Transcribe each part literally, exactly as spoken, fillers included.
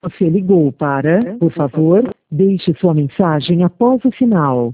Você ligou para, por favor, deixe sua mensagem após o sinal.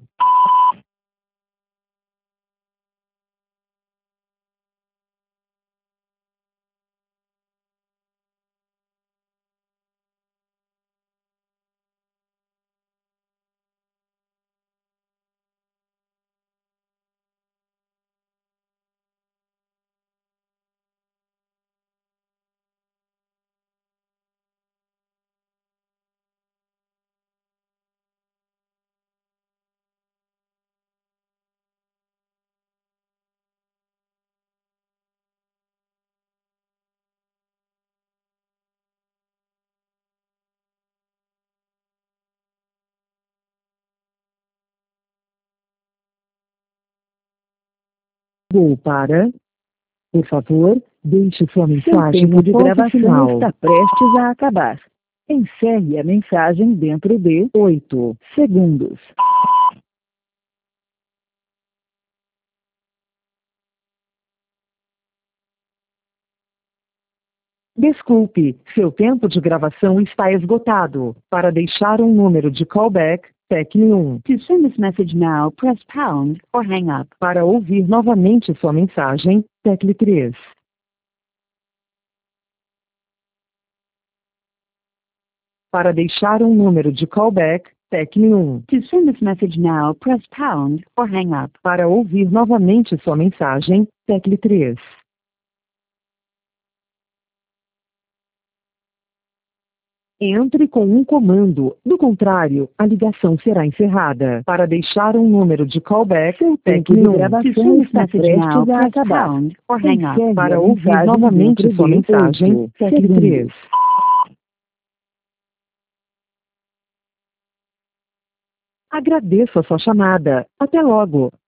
Ligou para, por favor, deixe sua Seu mensagem tempo de após o gravação sinal. está prestes a acabar. Encerre a mensagem dentro de oito segundos. Desculpe, seu tempo de gravação está esgotado. Para deixar um número de callback, tecle um. To send this message now, press pound or hang up. Para ouvir novamente sua mensagem, tecle três. Para deixar um número de callback, tecle um. To send this message now, press pound or hang up. Para ouvir novamente sua mensagem, tecle três. Entre com um comando, do contrário, a ligação será encerrada. Para deixar um número de callback, Seu tempo tecle de um. gravação To send this está message now, prestes a press acabar. pound or hang up. Encerre Para a ouvir mensagem novamente dentro sua de mensagem, oito tecle segundos. três. Agradeço a sua chamada. Até logo.